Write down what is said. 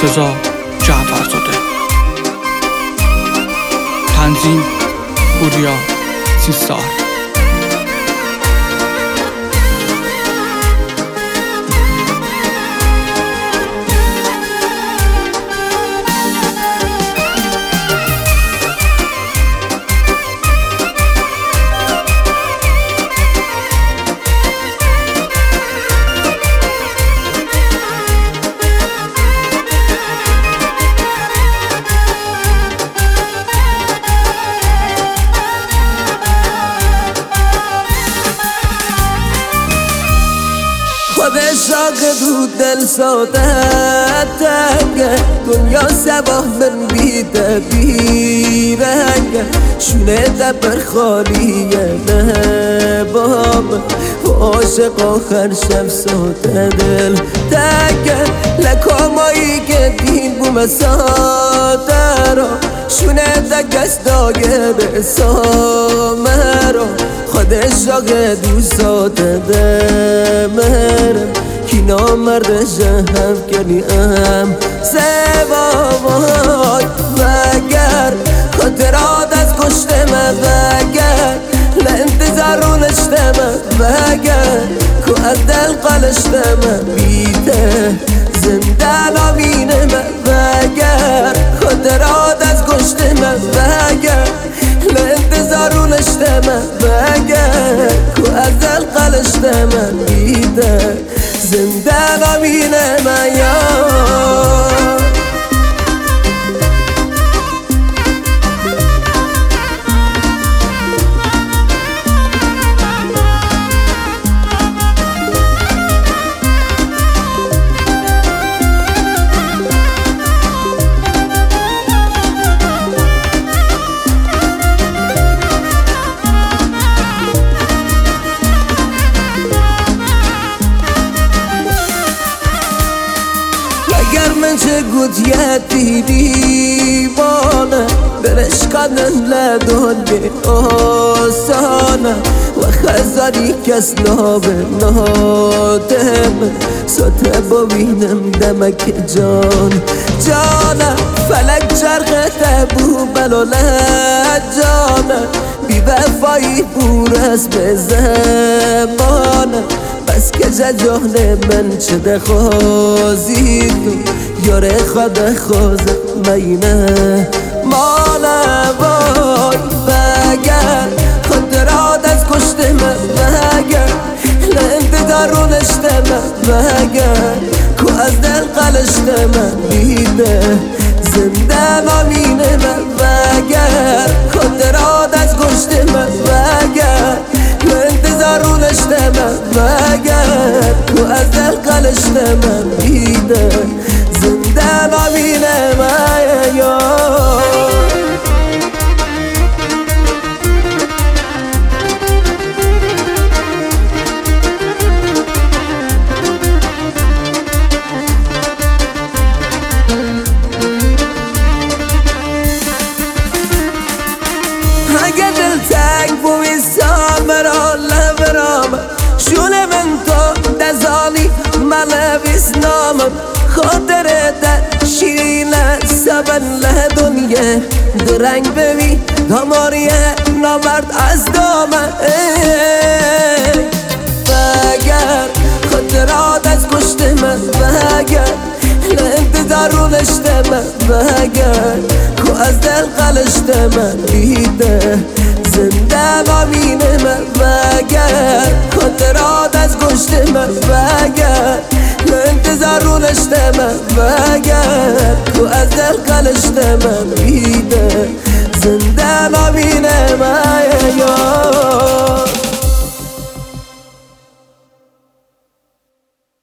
مرتضی جعفرزاده. تنظیم پوریا سیستار. خودش راقه دو دل سادتنگه دنیا سباه من بیده بیرنگه شونه دبر خالیه نه بابه و عاشق آخر شب ساده دل تنگه لکامایی که دین بو مساده را شونه دگست داگه سامه را خودش راقه دو ساده دمرم کی نامردش هم کنیم زبابای وگر خاطرات از کشته من وگر لانتظارونشته من وگر که از دل قلشته من بیته زنده نامینه من وگر خاطرات از کشته من وگر لانتظارونشته من وگر که از دل قلشته من بیته زنده نامینه من یار من چه گوتیتی دیوانه برش کدن لدنگه آسانه و خزاری کس نابه نادم ساته ببینم دمک جان جانه فلک چرخه تبو بلاله جانه بی وفایی پور از به زمانه بس که جان من چه دخوازی تو یاره خود خوزه مینه ماله وای بگر خاطرات از کشته من بگر لانتظارونشته من بگر که از دل قلشته من بیده زنده نامینه من بگر خاطرات از کشته من بگر لانتظارونشته من بگر که از دل قلشته من بیده زنده نامینه من یار اگه دل تنگ بویسا مرا لبرام شونه من تو دزالی ملویس نامم خاطر در شیرینه سبن له دنیا درنگ ببی داماریه نامرد از دامه بگر خاطرات از کشته من بگر لانتظارونشته من بگر که از دل قلشته من بیده زنده نامینه من بگر خاطرات از کشته من بگر لانتظارونشته من بگر که از دل قلشته من بیده زنده نامینه